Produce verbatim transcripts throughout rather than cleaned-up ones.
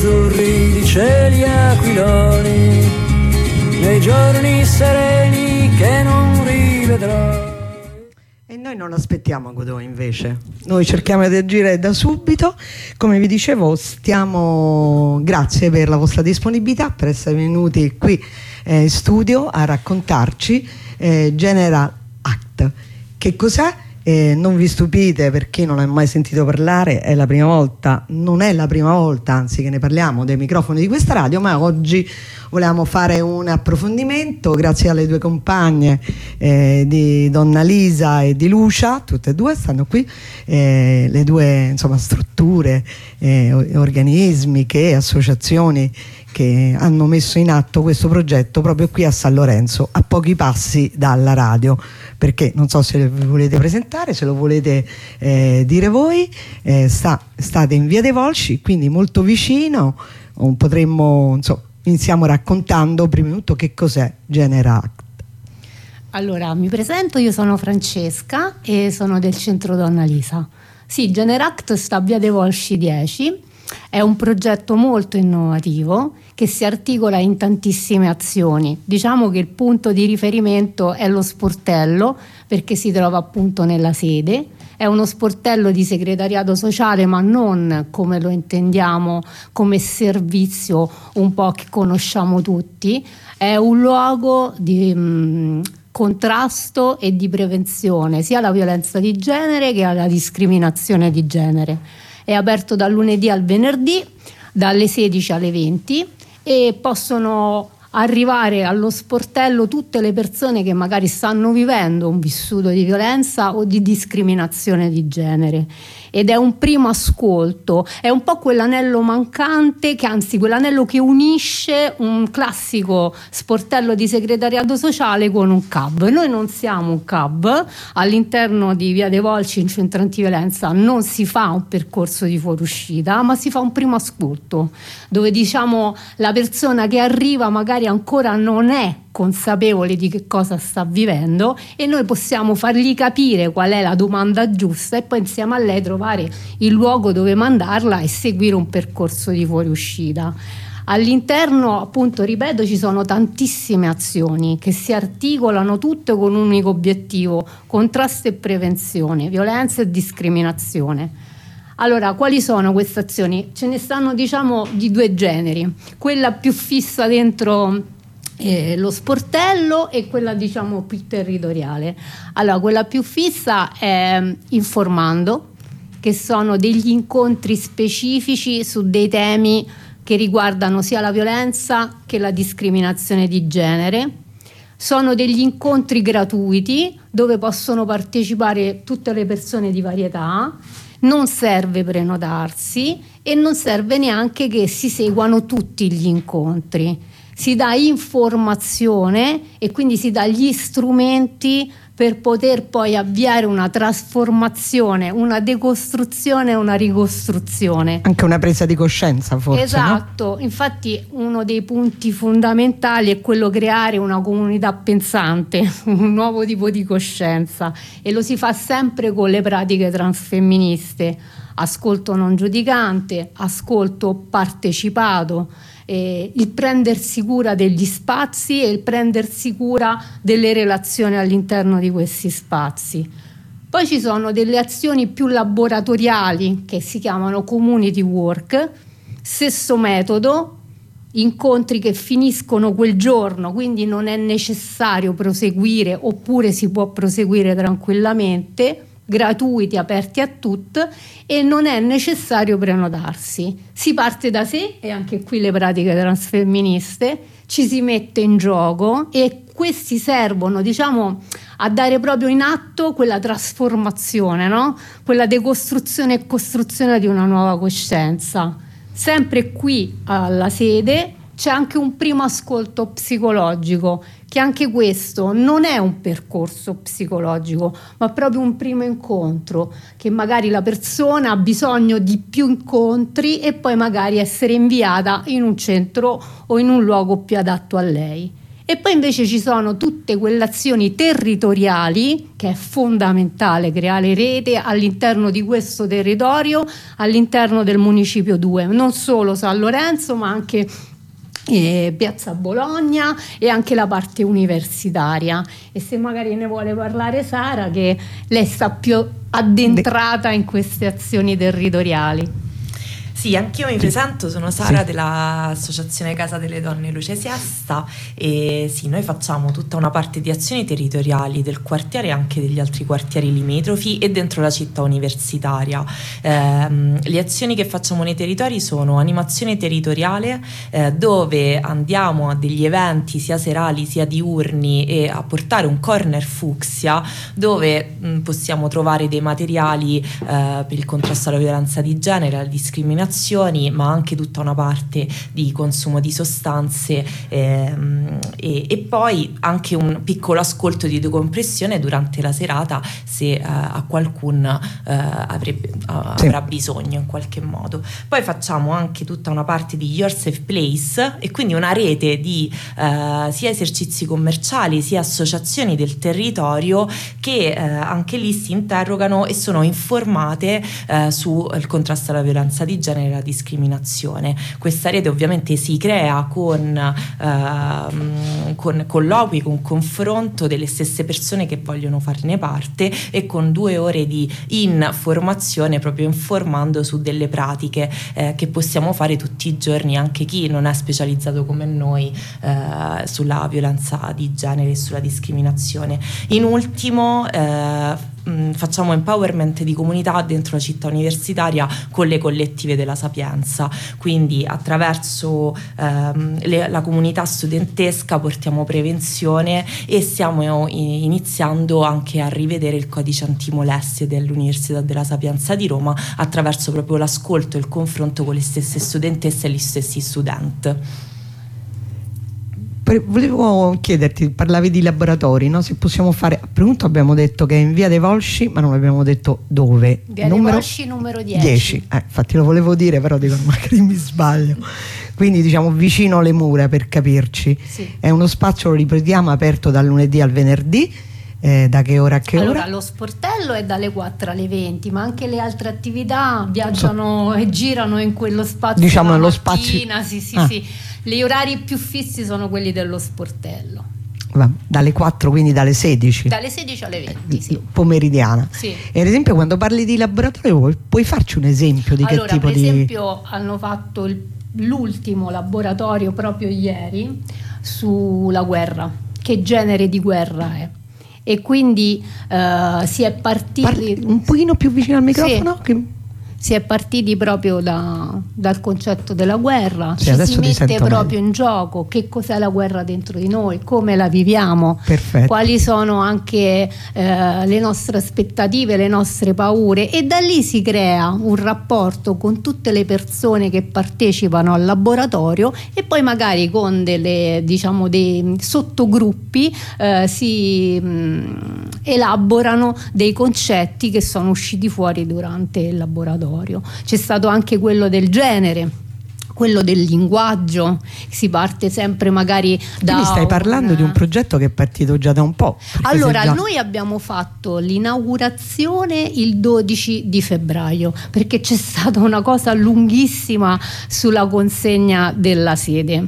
azzurri di cieli aquiloni, nei giorni sereni che non rivedrò. E noi non aspettiamo Godot, invece noi cerchiamo di agire da subito. Come vi dicevo, stiamo grazie per la vostra disponibilità, per essere venuti qui eh, in studio a raccontarci eh, General Act. Che cos'è? Eh, non vi stupite per chi non ha mai sentito parlare, è la prima volta, non è la prima volta anzi che ne parliamo dei microfoni di questa radio, ma oggi volevamo fare un approfondimento grazie alle due compagne eh, di Donna Lisa e di Lucia, tutte e due stanno qui, eh, le due insomma strutture, eh, organismi, che associazioni che hanno messo in atto questo progetto proprio qui a San Lorenzo, a pochi passi dalla radio. Perché non so se vi volete presentare, se lo volete eh, dire voi, eh, sta, state in Via dei Volsci, quindi molto vicino, potremmo, insomma, iniziamo raccontando prima di tutto che cos'è Generact. Allora, mi presento, io sono Francesca e sono del centro Donna Lisa. Sì, Generact sta a Via dei Volsci dieci, è un progetto molto innovativo che si articola in tantissime azioni. Diciamo che il punto di riferimento è lo sportello, perché si trova appunto nella sede. È uno sportello di segretariato sociale, ma non come lo intendiamo come servizio un po' che conosciamo tutti. È un luogo di mh, contrasto e di prevenzione sia alla violenza di genere che alla discriminazione di genere. È aperto dal lunedì al venerdì dalle sedici alle venti e possono arrivare allo sportello tutte le persone che magari stanno vivendo un vissuto di violenza o di discriminazione di genere. Ed è un primo ascolto, è un po' quell'anello mancante, che anzi quell'anello che unisce un classico sportello di segretariato sociale con un C A B. Noi non siamo un C A B, all'interno di Via dei Volsci in centro antiviolenza non si fa un percorso di fuoriuscita, ma si fa un primo ascolto, dove diciamo la persona che arriva magari ancora non è consapevole di che cosa sta vivendo e noi possiamo fargli capire qual è la domanda giusta e poi insieme a lei trovare il luogo dove mandarla e seguire un percorso di fuoriuscita. All'interno, appunto, ripeto, ci sono tantissime azioni che si articolano tutte con un unico obiettivo: contrasto e prevenzione, violenza e discriminazione. Allora, quali sono queste azioni? Ce ne stanno, diciamo, di due generi: quella più fissa dentro Eh, lo sportello e quella, diciamo, più territoriale. Allora, quella più fissa è Informando, che sono degli incontri specifici su dei temi che riguardano sia la violenza che la discriminazione di genere. Sono degli incontri gratuiti dove possono partecipare tutte le persone di varia età. Non serve prenotarsi e non serve neanche che si seguano tutti gli incontri. Si dà informazione e quindi si dà gli strumenti per poter poi avviare una trasformazione, una decostruzione e una ricostruzione. Anche una presa di coscienza, forse. Esatto, no? Infatti uno dei punti fondamentali è quello creare una comunità pensante, un nuovo tipo di coscienza, e lo si fa sempre con le pratiche transfemministe: ascolto non giudicante, ascolto partecipato, eh, il prendersi cura degli spazi e il prendersi cura delle relazioni all'interno di questi spazi. Poi ci sono delle azioni più laboratoriali che si chiamano community work, stesso metodo, incontri che finiscono quel giorno, quindi non è necessario proseguire, oppure si può proseguire tranquillamente, gratuiti, aperti a tutti, e non è necessario prenotarsi. Si parte da sé, e anche qui le pratiche transfemministe, ci si mette in gioco e questi servono, diciamo, a dare proprio in atto quella trasformazione, no? Quella decostruzione e costruzione di una nuova coscienza. Sempre qui alla sede c'è anche un primo ascolto psicologico, che anche questo non è un percorso psicologico, ma proprio un primo incontro, che magari la persona ha bisogno di più incontri e poi magari essere inviata in un centro o in un luogo più adatto a lei. E poi invece ci sono tutte quelle azioni territoriali, che è fondamentale creare rete all'interno di questo territorio, all'interno del municipio due, non solo San Lorenzo ma anche eh, Piazza Bologna e anche la parte universitaria. E se magari ne vuole parlare Sara, che lei sta più addentrata in queste azioni territoriali. Sì, anch'io mi presento, sono Sara sì. dell'Associazione Casa delle Donne Luce Siesta, e sì, noi facciamo tutta una parte di azioni territoriali del quartiere e anche degli altri quartieri limitrofi e dentro la città universitaria. Eh, le azioni che facciamo nei territori sono animazione territoriale, eh, dove andiamo a degli eventi sia serali sia diurni e a portare un corner fucsia dove mh, possiamo trovare dei materiali eh, per il contrasto alla violenza di genere, alla discriminazione, ma anche tutta una parte di consumo di sostanze ehm, e, e poi anche un piccolo ascolto di decompressione durante la serata se eh, a qualcun eh, avrebbe, uh, sì. avrà bisogno in qualche modo. Poi facciamo anche tutta una parte di Your Safe Place, e quindi una rete di eh, sia esercizi commerciali sia associazioni del territorio che eh, anche lì si interrogano e sono informate eh, sul contrasto alla violenza di genere e la discriminazione. Questa rete ovviamente si crea con eh, con colloqui, con confronto delle stesse persone che vogliono farne parte e con due ore di informazione, proprio informando su delle pratiche eh, che possiamo fare tutti i giorni, anche chi non è specializzato come noi eh, sulla violenza di genere e sulla discriminazione. In ultimo eh, facciamo empowerment di comunità dentro la città universitaria con le collettive della Sapienza, quindi attraverso ehm, le, la comunità studentesca portiamo prevenzione e stiamo iniziando anche a rivedere il codice antimolestie dell'Università della Sapienza di Roma attraverso proprio l'ascolto e il confronto con le stesse studentesse e gli stessi studenti. Volevo chiederti, parlavi di laboratori, no? Se possiamo fare, appunto abbiamo detto che è in via dei Volsci, ma non abbiamo detto dove. Via numero dei Volsci numero dieci. dieci. Eh, infatti lo volevo dire, però dico magari mi sbaglio. Quindi diciamo vicino alle mura, per capirci. Sì. È uno spazio, lo ripetiamo, aperto dal lunedì al venerdì. Eh, da che ora a che allora, ora? Lo sportello è dalle quattro alle venti, ma anche le altre attività viaggiano so. e girano in quello spazio. Diciamo nello mattina, spazio. Sì, sì, ah. sì. Gli orari più fissi sono quelli dello sportello. Va, dalle quattro, quindi dalle sedici. Dalle sedici alle venti, sì. Pomeridiana. Sì. E ad esempio quando parli di laboratorio puoi, puoi farci un esempio di allora, che tipo per di... esempio hanno fatto il, l'ultimo laboratorio proprio ieri sulla guerra, che genere di guerra è. E quindi uh, si è partiti... Parli un pochino più vicino al microfono? Sì. Che... Si è partiti proprio da, dal concetto della guerra, sì, ci si mette proprio meglio. in gioco che cos'è la guerra dentro di noi, come la viviamo, perfetto. Quali sono anche eh, le nostre aspettative, le nostre paure, e da lì si crea un rapporto con tutte le persone che partecipano al laboratorio e poi magari con delle, diciamo, dei sottogruppi eh, si mh, elaborano dei concetti che sono usciti fuori durante il laboratorio. C'è stato anche quello del genere, quello del linguaggio, si parte sempre magari da... Quindi stai parlando una... di un progetto che è partito già da un po'. Allora, già... noi abbiamo fatto l'inaugurazione il dodici di febbraio, perché c'è stata una cosa lunghissima sulla consegna della sede.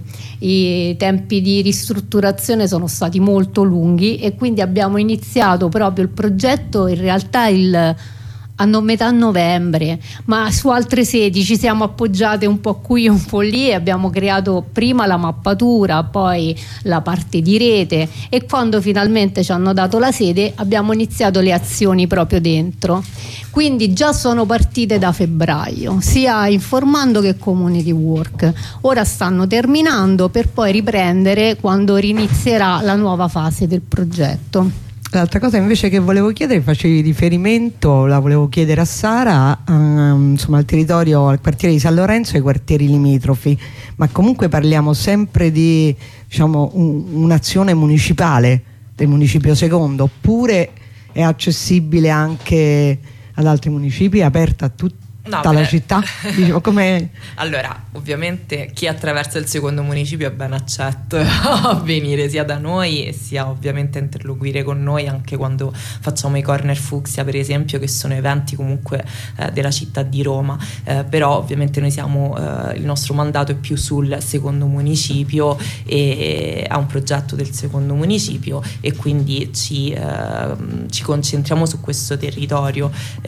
I tempi di ristrutturazione sono stati molto lunghi e quindi abbiamo iniziato proprio il progetto in realtà il a metà novembre, ma su altre sedi ci siamo appoggiate un po' qui un po' lì e abbiamo creato prima la mappatura, poi la parte di rete, e quando finalmente ci hanno dato la sede abbiamo iniziato le azioni proprio dentro. Quindi già sono partite da febbraio, sia informando che community work. Ora stanno terminando per poi riprendere quando rinizierà la nuova fase del progetto. L'altra cosa invece che volevo chiedere, facevi riferimento, la volevo chiedere a Sara, um, insomma al territorio, al quartiere di San Lorenzo e ai quartieri limitrofi, ma comunque parliamo sempre di, diciamo, un, un'azione municipale del municipio secondo, oppure è accessibile anche ad altri municipi, è aperta a tutti? No, tutta la città? Diciamo, com'è? Allora, ovviamente chi attraversa il secondo municipio è ben accetto a venire sia da noi e sia ovviamente a interloquire con noi anche quando facciamo i corner fucsia, per esempio, che sono eventi comunque eh, della città di Roma, eh, però ovviamente noi siamo, eh, il nostro mandato è più sul secondo municipio e è un progetto del secondo municipio e quindi ci, eh, ci concentriamo su questo territorio.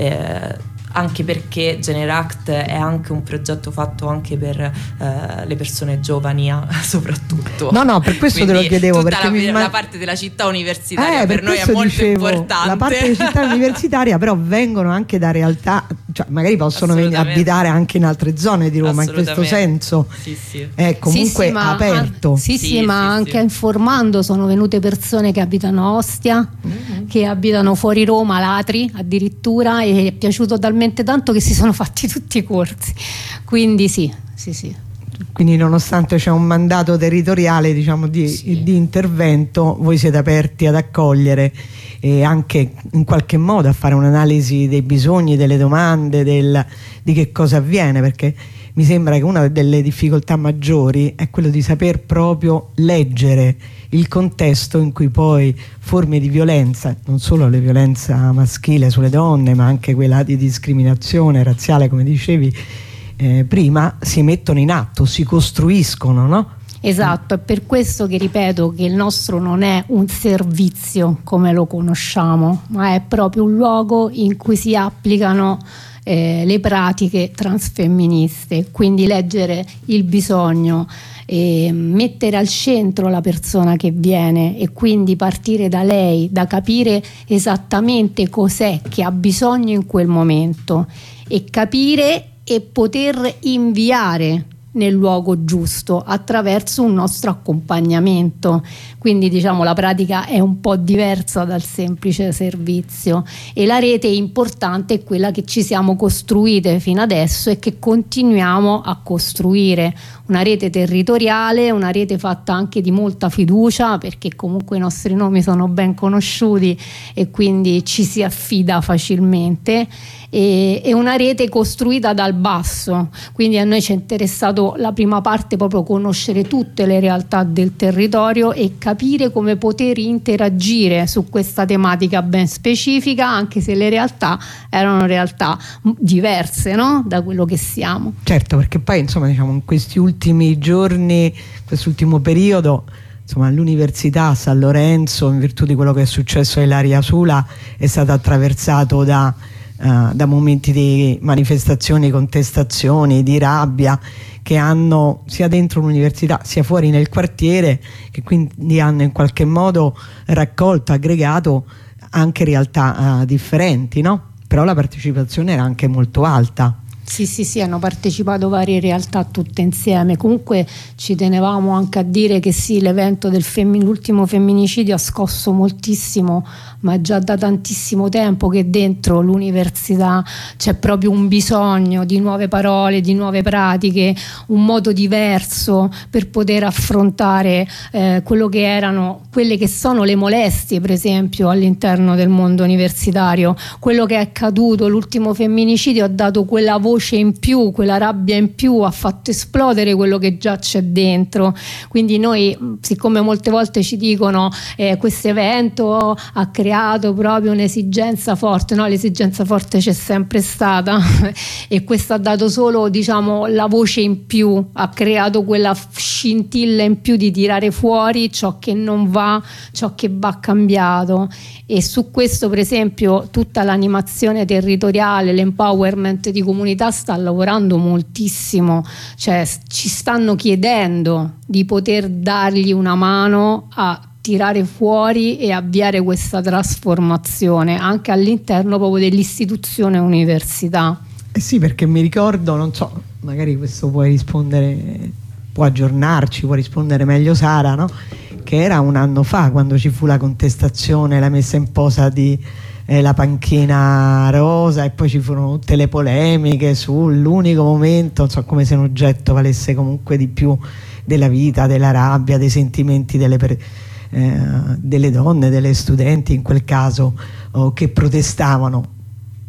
Eh, anche perché Generact è anche un progetto fatto anche per eh, le persone giovani soprattutto. No, no, per questo quindi te lo chiedevo. Tutta perché la, mi la immag... parte della città universitaria eh, per, per noi è molto dicevo, importante. La parte della città universitaria però vengono anche da realtà, cioè magari possono venire, abitare anche in altre zone di Roma, in questo senso sì, sì. è comunque sì, sì, ma, aperto. Sì, sì, sì, ma sì, anche sì. informando sono venute persone che abitano a Ostia, mm-hmm. che abitano fuori Roma, Latri addirittura, e è piaciuto talmente tanto che si sono fatti tutti i corsi, quindi sì, sì, sì. Quindi nonostante c'è un mandato territoriale, diciamo, di, sì. di intervento, voi siete aperti ad accogliere e anche in qualche modo a fare un'analisi dei bisogni, delle domande, del, di che cosa avviene, perché mi sembra che una delle difficoltà maggiori è quello di saper proprio leggere il contesto in cui poi forme di violenza, non solo la violenza maschile sulle donne, ma anche quella di discriminazione razziale, come dicevi eh, prima, si mettono in atto, si costruiscono, no? Esatto, è per questo che ripeto che il nostro non è un servizio come lo conosciamo, ma è proprio un luogo in cui si applicano eh, le pratiche transfemministe, quindi leggere il bisogno, e mettere al centro la persona che viene e quindi partire da lei, da capire esattamente cos'è che ha bisogno in quel momento e capire e poter inviare nel luogo giusto attraverso un nostro accompagnamento. Quindi diciamo la pratica è un po' diversa dal semplice servizio e la rete importante è quella che ci siamo costruite fino adesso e che continuiamo a costruire, una rete territoriale, una rete fatta anche di molta fiducia, perché comunque i nostri nomi sono ben conosciuti e quindi ci si affida facilmente, e, e una rete costruita dal basso. Quindi a noi ci è interessato la prima parte proprio conoscere tutte le realtà del territorio e capire come poter interagire su questa tematica ben specifica, anche se le realtà erano realtà diverse, no? Da quello che siamo. Certo, perché poi insomma diciamo in questi ultimi giorni, quest'ultimo periodo, insomma l'università San Lorenzo, in virtù di quello che è successo a Ilaria Sula, è stato attraversato da Uh, da momenti di manifestazioni, contestazioni, di rabbia che hanno sia dentro l'università sia fuori nel quartiere, che quindi hanno in qualche modo raccolto, aggregato anche realtà uh, differenti, no? Però la partecipazione era anche molto alta. Sì, sì, sì, hanno partecipato varie realtà tutte insieme. Comunque ci tenevamo anche a dire che sì, l'evento del femmin- l'ultimo femminicidio ha scosso moltissimo, ma è già da tantissimo tempo che dentro l'università c'è proprio un bisogno di nuove parole, di nuove pratiche, un modo diverso per poter affrontare eh, quello che erano, quelle che sono le molestie, per esempio, all'interno del mondo universitario. Quello che è accaduto, l'ultimo femminicidio, ha dato quella voce in più, quella rabbia in più, ha fatto esplodere quello che già c'è dentro. Quindi noi, siccome molte volte ci dicono eh, questo evento ha creato proprio un'esigenza forte, no, l'esigenza forte c'è sempre stata e questo ha dato solo, diciamo, la voce in più, ha creato quella scintilla in più di tirare fuori ciò che non va, ciò che va cambiato. E su questo, per esempio, tutta l'animazione territoriale, l'empowerment di comunità sta lavorando moltissimo, cioè ci stanno chiedendo di poter dargli una mano a tirare fuori e avviare questa trasformazione anche all'interno proprio dell'istituzione università. Eh sì, perché mi ricordo, non so, magari questo puoi rispondere, può aggiornarci, può rispondere meglio Sara, no? Che era un anno fa quando ci fu la contestazione, la messa in posa di eh, la panchina rosa, e poi ci furono tutte le polemiche sull'unico momento, non so, come se un oggetto valesse comunque di più della vita, della rabbia, dei sentimenti delle, per, eh, delle donne, delle studenti in quel caso, oh, che protestavano.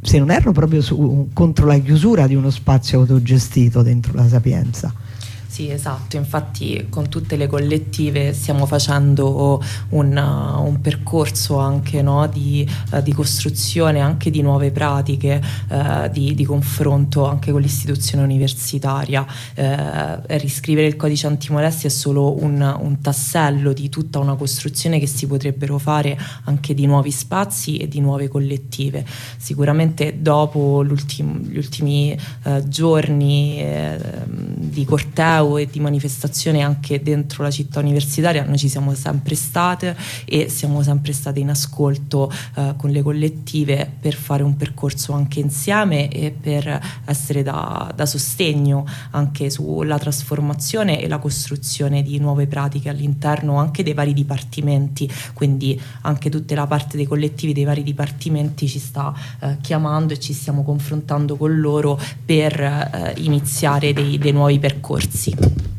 se non erro proprio su, contro la chiusura di uno spazio autogestito dentro la Sapienza. Sì, esatto, infatti con tutte le collettive stiamo facendo un, un percorso anche, no, di, uh, di costruzione anche di nuove pratiche, uh, di, di confronto anche con l'istituzione universitaria. Uh, riscrivere il codice antimolestia è solo un, un tassello di tutta una costruzione che si potrebbero fare anche di nuovi spazi e di nuove collettive. Sicuramente dopo gli ultimi uh, giorni eh, di corteo e di manifestazione anche dentro la città universitaria, noi ci siamo sempre state e siamo sempre state in ascolto eh, con le collettive per fare un percorso anche insieme e per essere da, da sostegno anche sulla trasformazione e la costruzione di nuove pratiche all'interno anche dei vari dipartimenti. Quindi anche tutta la parte dei collettivi dei vari dipartimenti ci sta eh, chiamando e ci stiamo confrontando con loro per eh, iniziare dei, dei nuovi percorsi.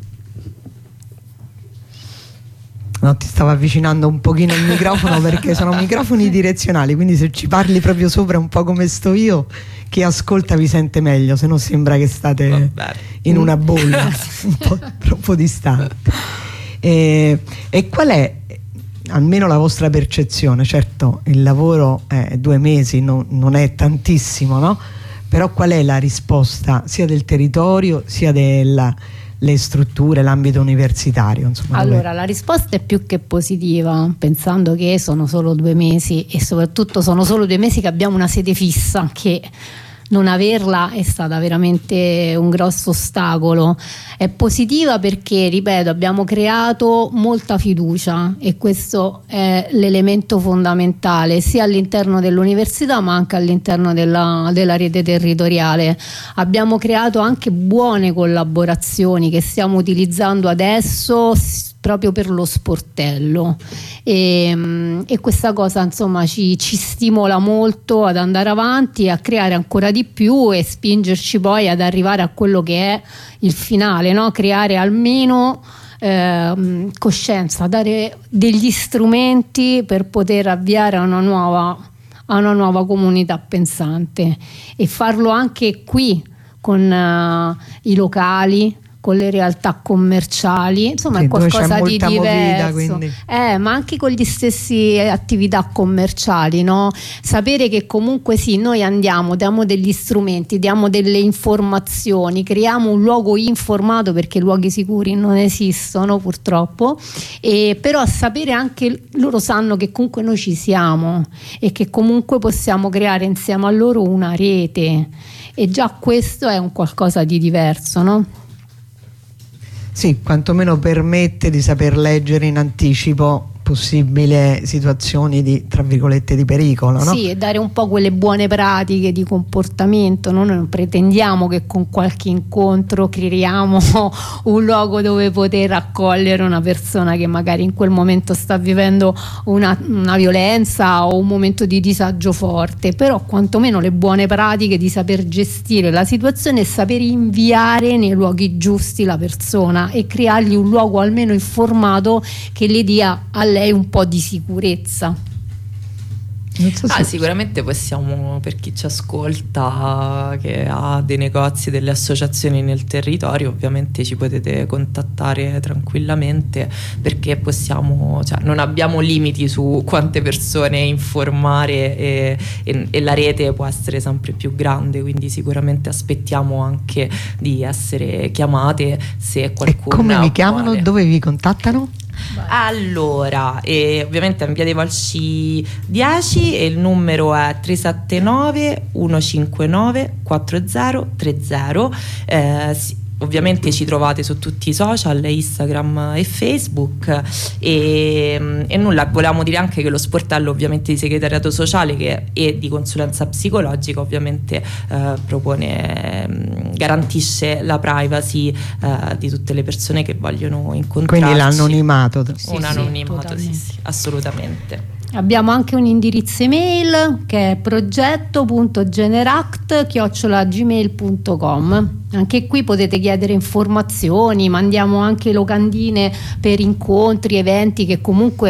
No, ti stavo avvicinando un pochino il microfono perché sono microfoni direzionali, quindi se ci parli proprio sopra un po' come sto io, chi ascolta vi sente meglio, se no sembra che state in una bolla un po' troppo distante. E, e qual è almeno la vostra percezione? Certo, il lavoro è due mesi, no, non è tantissimo, no? Però qual è la risposta sia del territorio sia della le strutture, l'ambito universitario, insomma? Allora, dove... la risposta è più che positiva, pensando che sono solo due mesi e soprattutto sono solo due mesi che abbiamo una sede fissa, che non averla è stata veramente un grosso ostacolo. È positiva perché, ripeto, abbiamo creato molta fiducia e questo è l'elemento fondamentale sia all'interno dell'università ma anche all'interno della, della rete territoriale. Abbiamo creato anche buone collaborazioni che stiamo utilizzando adesso proprio per lo sportello e, e questa cosa insomma ci, ci stimola molto ad andare avanti, a creare ancora di più e spingerci poi ad arrivare a quello che è il finale, no? Creare almeno eh, coscienza, dare degli strumenti per poter avviare a una nuova, a una nuova comunità pensante e farlo anche qui con uh, i locali, con le realtà commerciali, insomma sì, è qualcosa di diverso, movida, eh, ma anche con gli stessi attività commerciali, no? Sapere che comunque sì, noi andiamo, diamo degli strumenti, diamo delle informazioni, creiamo un luogo informato, perché luoghi sicuri non esistono purtroppo, e però sapere anche, loro sanno che comunque noi ci siamo e che comunque possiamo creare insieme a loro una rete, e già questo è un qualcosa di diverso, no? Sì, quantomeno permette di saper leggere in anticipo possibili situazioni di, tra virgolette, di pericolo, no? Sì, e dare un po' quelle buone pratiche di comportamento, no? Noi non pretendiamo che con qualche incontro creiamo un luogo dove poter accogliere una persona che magari in quel momento sta vivendo una, una violenza o un momento di disagio forte, però quantomeno le buone pratiche di saper gestire la situazione e saper inviare nei luoghi giusti la persona e creargli un luogo almeno informato che le dia a lei un po' di sicurezza. So ah, sicuramente possiamo, per chi ci ascolta che ha dei negozi, delle associazioni nel territorio, ovviamente ci potete contattare tranquillamente, perché possiamo, cioè, non abbiamo limiti su quante persone informare e, e, e la rete può essere sempre più grande, quindi sicuramente aspettiamo anche di essere chiamate se qualcuno. E come vi chiamano? Vuole. Dove vi contattano? Allora, eh, ovviamente è in via dei Volsci dieci e il numero è tre sette nove uno cinque nove quattro zero tre zero. Eh, sì. Ovviamente ci trovate su tutti i social, Instagram e Facebook, e, e nulla, volevamo dire anche che lo sportello ovviamente di segretariato sociale che, e di consulenza psicologica ovviamente eh, propone, garantisce la privacy eh, di tutte le persone che vogliono incontrarci. Quindi l'anonimato. Sì, un anonimato, sì, sì, assolutamente. Abbiamo anche un indirizzo email che è progetto punto generact chiocciola gmail punto com. Anche qui potete chiedere informazioni, mandiamo anche locandine per incontri, eventi che comunque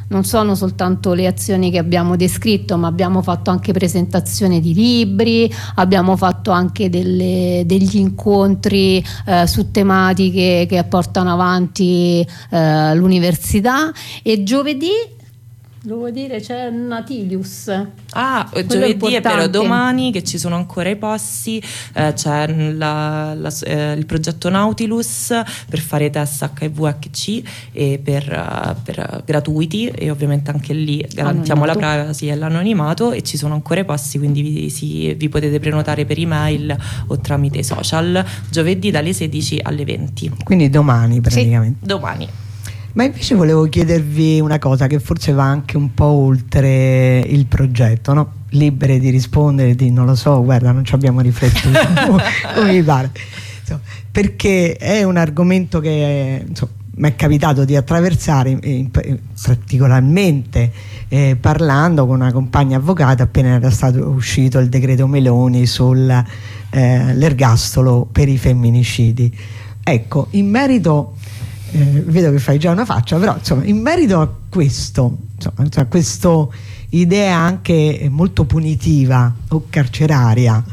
non sono soltanto le azioni che abbiamo descritto, ma abbiamo fatto anche presentazioni di libri, abbiamo fatto anche delle, degli incontri eh, su tematiche che portano avanti eh, l'università, e giovedì devo dire c'è Natilius. Ah, Quello giovedì è vero, importante. domani che ci sono ancora i posti, eh, c'è la, la, eh, il progetto Nautilus per fare test acca i vu acca ci e per, uh, per gratuiti, e ovviamente anche lì garantiamo Anonimato. la privacy e l'anonimato, e ci sono ancora i posti, quindi vi, si, vi potete prenotare per email o tramite i social, giovedì dalle sedici alle venti. Quindi domani praticamente. Sì, domani. Ma invece volevo chiedervi una cosa che forse va anche un po' oltre il progetto, no? Libere di rispondere, di non lo so, guarda, non ci abbiamo riflettuto, come mi pare. Insomma, perché è un argomento che mi è capitato di attraversare, in, in, particolarmente eh, parlando con una compagna avvocata appena era stato uscito il decreto Meloni sull'ergastolo eh, per i femminicidi. Ecco, in merito... Eh, vedo che fai già una faccia, però insomma, in merito a questo, insomma, a questa idea anche molto punitiva o carceraria,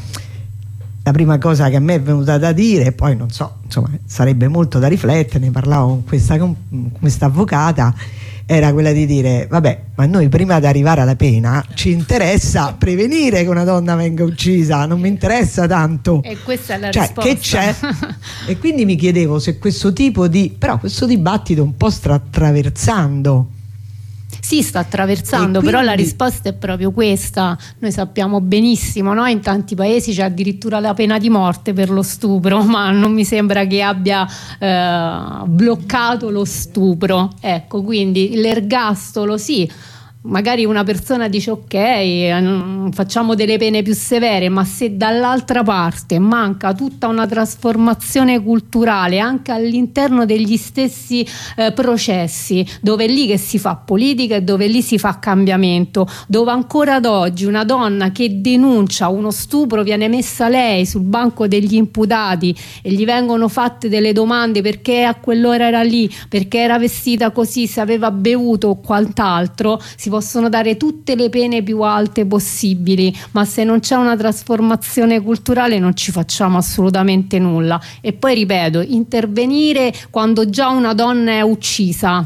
la prima cosa che a me è venuta da dire, poi non so, insomma, sarebbe molto da riflettere, ne parlavo con questa, con questa avvocata, era quella di dire: vabbè, ma noi prima di arrivare alla pena ci interessa prevenire che una donna venga uccisa, non mi interessa tanto, E questa è la cioè, risposta. che c'è? E quindi mi chiedevo se questo tipo di, però questo dibattito un po' sta attraversando. Sì, sta attraversando, E però la quindi- risposta è proprio questa. Noi sappiamo benissimo, no? In tanti paesi c'è addirittura la pena di morte per lo stupro, ma non mi sembra che abbia eh, bloccato lo stupro. Ecco, quindi l'ergastolo sì. Magari una persona dice ok, eh, facciamo delle pene più severe, ma se dall'altra parte manca tutta una trasformazione culturale anche all'interno degli stessi eh, processi, dove è lì che si fa politica e dove lì si fa cambiamento, dove ancora ad oggi una donna che denuncia uno stupro viene messa lei sul banco degli imputati e gli vengono fatte delle domande perché a quell'ora era lì, perché era vestita così, se aveva bevuto o quant'altro, si possono dare tutte le pene più alte possibili, ma se non c'è una trasformazione culturale non ci facciamo assolutamente nulla. E poi ripeto, intervenire quando già una donna è uccisa,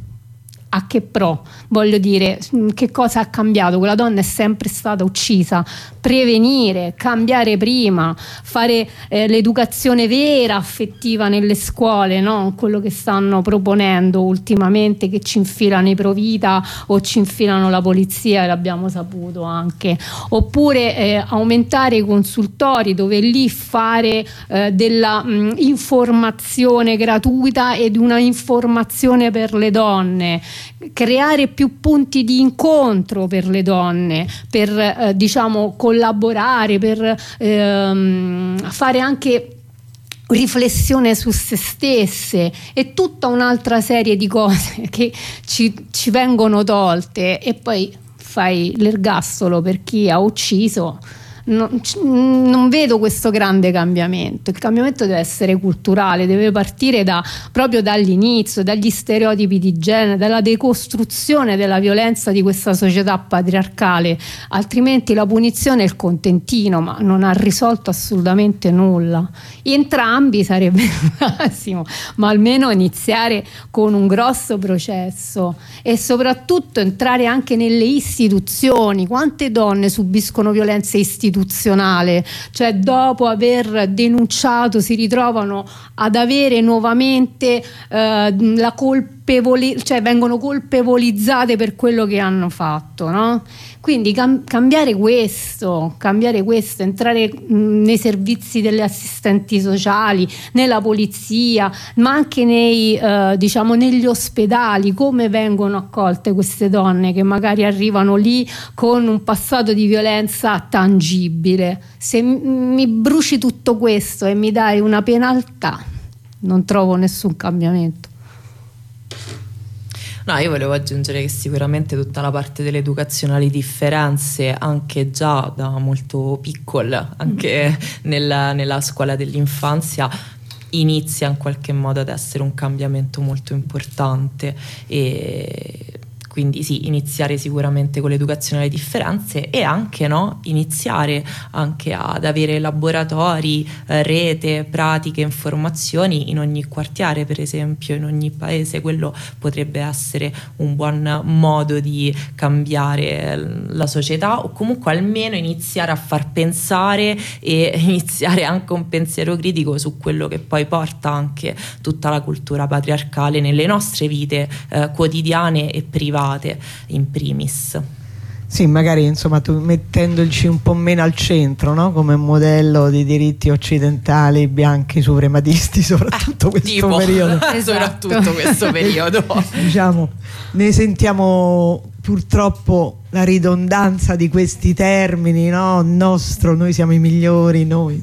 a che pro? Voglio dire, che cosa ha cambiato? Quella donna è sempre stata uccisa. Prevenire, cambiare prima, fare eh, l'educazione vera, affettiva nelle scuole, no? Quello che stanno proponendo ultimamente, che ci infilano i Provita o ci infilano la polizia, e l'abbiamo saputo anche. Oppure eh, aumentare i consultori, dove lì fare eh, della mh, informazione gratuita ed una informazione per le donne, creare più punti di incontro per le donne, per eh, diciamo collaborare, per ehm, fare anche riflessione su se stesse e tutta un'altra serie di cose che ci, ci vengono tolte. E poi fai l'ergastolo per chi ha ucciso. Non, non vedo questo grande cambiamento. Il cambiamento deve essere culturale, deve partire da, proprio dall'inizio, dagli stereotipi di genere, dalla decostruzione della violenza di questa società patriarcale, altrimenti la punizione è il contentino, ma non ha risolto assolutamente nulla. Entrambi sarebbe il massimo, ma almeno iniziare con un grosso processo e soprattutto entrare anche nelle istituzioni. Quante donne subiscono violenze istituzionali? Cioè dopo aver denunciato si ritrovano ad avere nuovamente eh, la colpevoli- cioè vengono colpevolizzate per quello che hanno fatto, no? Quindi cam- cambiare questo, cambiare questo, entrare mh, nei servizi delle assistenti sociali, nella polizia, ma anche nei, eh, diciamo, negli ospedali, come vengono accolte queste donne che magari arrivano lì con un passato di violenza tangibile. Se m- mi bruci tutto questo e mi dai una penalità, non trovo nessun cambiamento. No, io volevo aggiungere che sicuramente tutta la parte dell'educazione alle differenze, anche già da molto piccola, anche nella, nella scuola dell'infanzia, inizia in qualche modo ad essere un cambiamento molto importante. E quindi sì, iniziare sicuramente con l'educazione alle differenze e anche, no, iniziare anche ad avere laboratori, eh, rete, pratiche, informazioni in ogni quartiere, per esempio, in ogni paese. Quello potrebbe essere un buon modo di cambiare la società, o comunque almeno iniziare a far pensare e iniziare anche un pensiero critico su quello che poi porta anche tutta la cultura patriarcale nelle nostre vite eh, quotidiane e private in primis. Sì, magari insomma tu mettendoci un po' meno al centro, no? Come modello di diritti occidentali bianchi suprematisti, soprattutto eh, questo tipo, periodo. Esatto. Soprattutto questo periodo. Diciamo, ne sentiamo purtroppo la ridondanza di questi termini, no? Nostro, noi siamo i migliori, noi.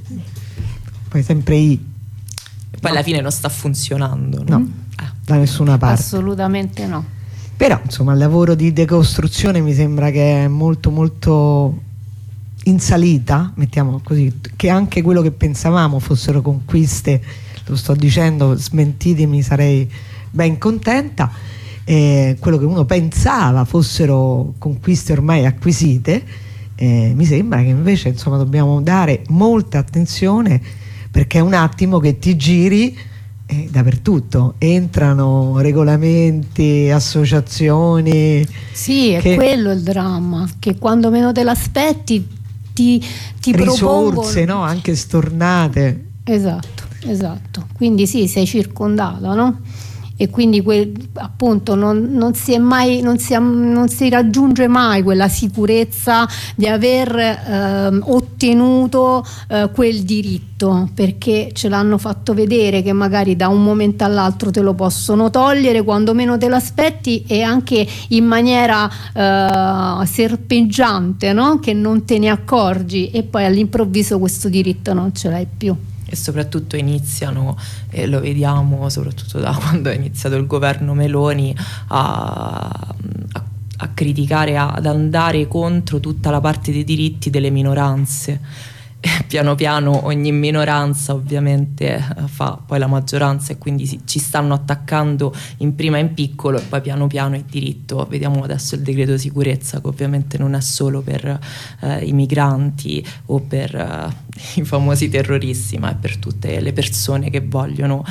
Poi sempre i. E poi no. alla fine non sta funzionando, no? No, eh. da nessuna parte. Assolutamente no. Però insomma il lavoro di decostruzione mi sembra che è molto molto in salita, mettiamo così, che anche quello che pensavamo fossero conquiste, lo sto dicendo, smentitemi, sarei ben contenta, eh, quello che uno pensava fossero conquiste ormai acquisite, eh, mi sembra che invece insomma dobbiamo dare molta attenzione, perché è un attimo che ti giri eh, dappertutto, entrano regolamenti, associazioni. Sì, è che... quello il dramma, che quando meno te l'aspetti ti, ti risorse, propongono... no? Anche stornate. Esatto, esatto. Quindi sì, sei circondato, no? E quindi quel, appunto non, non si è mai non si, non si raggiunge mai quella sicurezza di aver eh, ottenuto eh, quel diritto, perché ce l'hanno fatto vedere che magari da un momento all'altro te lo possono togliere quando meno te l'aspetti, e anche in maniera eh, serpeggiante, no? Che non te ne accorgi, e poi all'improvviso questo diritto non ce l'hai più. E soprattutto iniziano, e lo vediamo soprattutto da quando è iniziato il governo Meloni, a, a, a criticare, ad andare contro tutta la parte dei diritti delle minoranze. E piano piano ogni minoranza ovviamente fa poi la maggioranza, e quindi si, ci stanno attaccando in prima in piccolo, e poi piano piano il diritto. Vediamo adesso il decreto sicurezza, che ovviamente non è solo per eh, i migranti o per eh, i famosi terroristi, ma è per tutte le persone che vogliono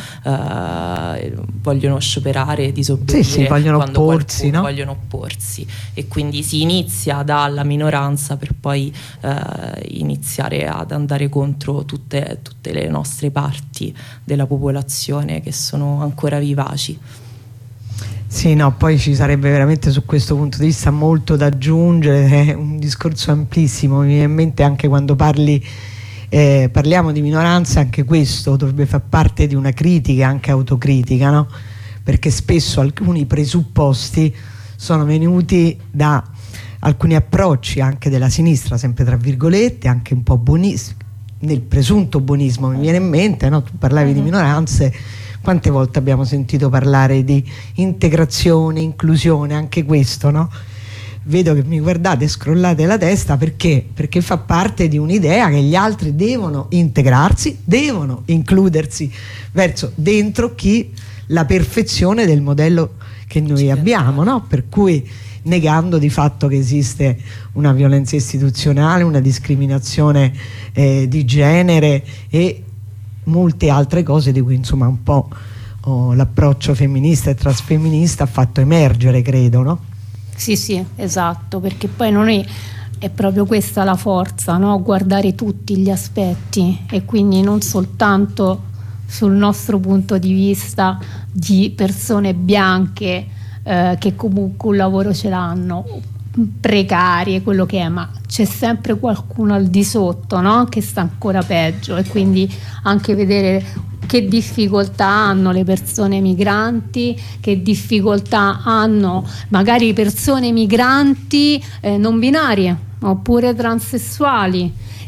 eh, vogliono scioperare, disobbedire, sì, sì, vogliono quando opporsi, no? vogliono opporsi, e quindi si inizia dalla minoranza per poi eh, iniziare ad andare contro tutte, tutte le nostre parti della popolazione che sono ancora vivaci. Sì, no, poi ci sarebbe veramente su questo punto di vista molto da aggiungere, è un discorso amplissimo. Mi viene in mente anche quando parli eh, parliamo di minoranza, anche questo dovrebbe far parte di una critica, anche autocritica, no? Perché spesso alcuni presupposti sono venuti da alcuni approcci anche della sinistra, sempre tra virgolette, anche un po' buonisti, nel presunto buonismo. Mi viene in mente, no? Tu parlavi uh-huh. di minoranze, quante volte abbiamo sentito parlare di integrazione, inclusione, anche questo, no? Vedo che mi guardate, scrollate la testa, perché? Perché fa parte di un'idea che gli altri devono integrarsi, devono includersi verso dentro chi la perfezione del modello che noi abbiamo, no? Per cui negando di fatto che esiste una violenza istituzionale, una discriminazione eh, di genere e molte altre cose di cui insomma un po' oh, l'approccio femminista e trasfemminista ha fatto emergere, credo, no? Sì, sì, esatto, perché poi non è, è proprio questa la forza, no? Guardare tutti gli aspetti, e quindi non soltanto sul nostro punto di vista di persone bianche eh, che comunque un lavoro ce l'hanno, precarie, quello che è, ma c'è sempre qualcuno al di sotto, no? Che sta ancora peggio, e quindi anche vedere che difficoltà hanno le persone migranti, che difficoltà hanno magari persone migranti eh, non binarie oppure transessuali,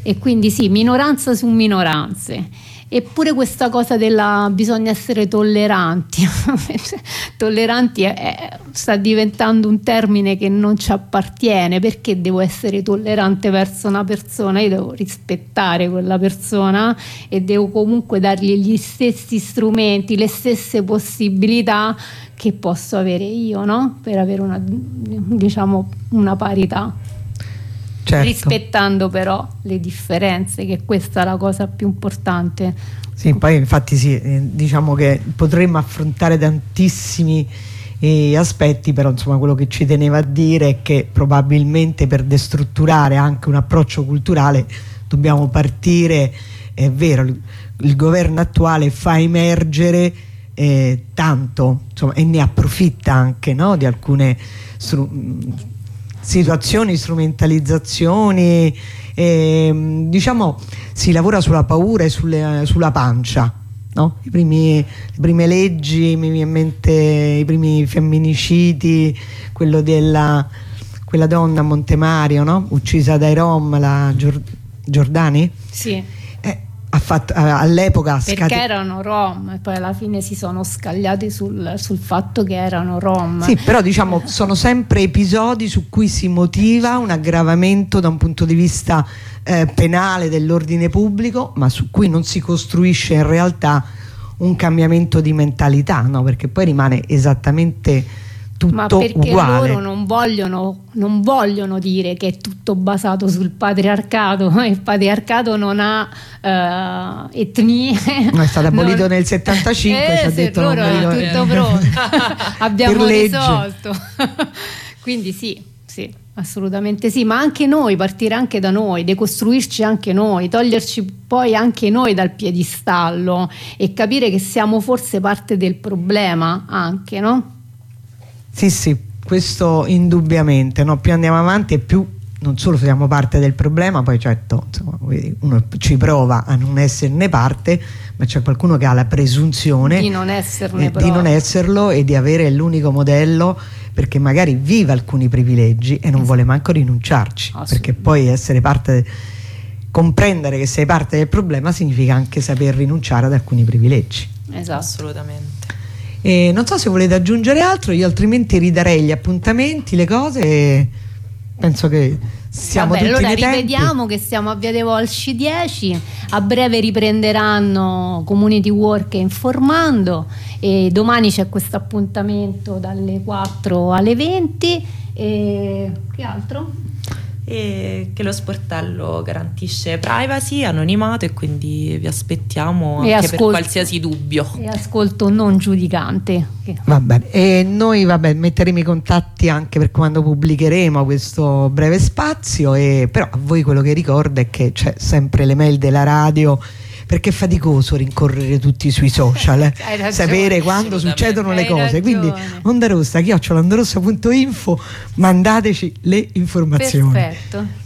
E quindi sì, minoranza su minoranze. Eppure questa cosa della bisogna essere tolleranti tolleranti è, è, sta diventando un termine che non ci appartiene. Perché devo essere tollerante verso una persona? Io devo rispettare quella persona e devo comunque dargli gli stessi strumenti, le stesse possibilità che posso avere io, no? Per avere una, diciamo, una parità. Certo. Rispettando però le differenze, che questa è la cosa più importante. Sì, poi infatti sì, eh, diciamo che potremmo affrontare tantissimi eh, aspetti, però insomma quello che ci teneva a dire è che probabilmente per destrutturare anche un approccio culturale dobbiamo partire, è vero, il, il governo attuale fa emergere eh, tanto, insomma, e ne approfitta anche, no, di alcune stru- situazioni, strumentalizzazioni, eh, diciamo si lavora sulla paura e sulle, sulla pancia, no? I primi, le prime leggi, mi viene in mente i primi femminicidi, quello della quella donna a Montemario, no? Uccisa dai Rom, la Gior- Giordani? Sì. Ha fatto, all'epoca perché scate... erano rom e poi alla fine si sono scagliati sul, sul fatto che erano rom. Sì, però diciamo sono sempre episodi su cui si motiva un aggravamento da un punto di vista eh, penale dell'ordine pubblico, ma su cui non si costruisce in realtà un cambiamento di mentalità, no? Perché poi rimane esattamente tutto ma perché uguale. Loro non vogliono, non vogliono dire che è tutto basato sul patriarcato. Il patriarcato non ha uh, etnie. No, è stato abolito non... nel settantacinque, eh, ci ha detto loro è tutto pronto. Abbiamo risolto. Quindi sì, sì, assolutamente sì, ma anche noi, partire anche da noi, decostruirci anche noi, toglierci poi anche noi dal piedistallo e capire che siamo forse parte del problema anche, no? Sì, sì, questo indubbiamente, no? Più andiamo avanti e più non solo siamo parte del problema, poi certo insomma, uno ci prova a non esserne parte, ma c'è qualcuno che ha la presunzione di non esserne eh, di non esserlo e di avere l'unico modello, perché magari vive alcuni privilegi e non esatto. vuole manco rinunciarci, perché poi essere parte, comprendere che sei parte del problema significa anche saper rinunciare ad alcuni privilegi. Esatto, assolutamente. E non so se volete aggiungere altro, io altrimenti ridarei gli appuntamenti, le cose, e penso che siamo Vabbè, tutti allora nei tempi. Rivediamo che siamo a Via dei Volsci dieci, a breve riprenderanno Community Work Informando e domani c'è questo appuntamento dalle quattro alle venti. E che altro? E che lo sportello garantisce privacy, anonimato, e quindi vi aspettiamo anche ascolto, per qualsiasi dubbio e ascolto non giudicante. Va bene, e noi vabbè, metteremo i contatti anche per quando pubblicheremo questo breve spazio, e però a voi quello che ricorda è che c'è sempre le mail della radio, perché è faticoso rincorrere tutti sui social, eh? sapere quando succedono le cose. Ragione. Quindi Onda Rossa, chiocciola onda rossa punto info, mandateci le informazioni. Perfetto.